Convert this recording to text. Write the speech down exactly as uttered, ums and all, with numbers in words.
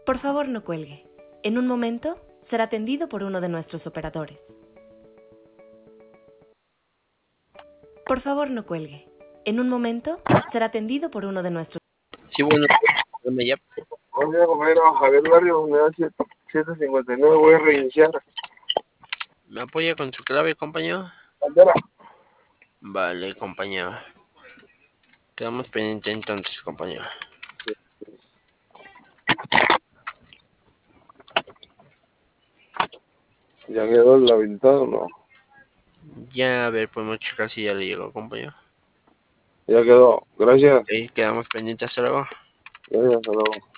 Por favor, no cuelgue. En un momento será atendido por uno de nuestros operadores. Por favor, no cuelgue. En un momento será atendido por uno de nuestros... Sí, bueno, dame ya. Oye, compañero, Javier Barrio, unidad siete cincuenta y nueve, voy a reiniciar. ¿Me apoya con su clave, compañero? Bandera. Vale, compañero. Quedamos pendientes entonces, compañero. ¿Ya quedó el habilitado o no? Ya, a ver, podemos checar si ya le llegó, compañero. Ya quedó. Gracias. Ok, quedamos pendientes, hasta luego. Gracias, hasta luego.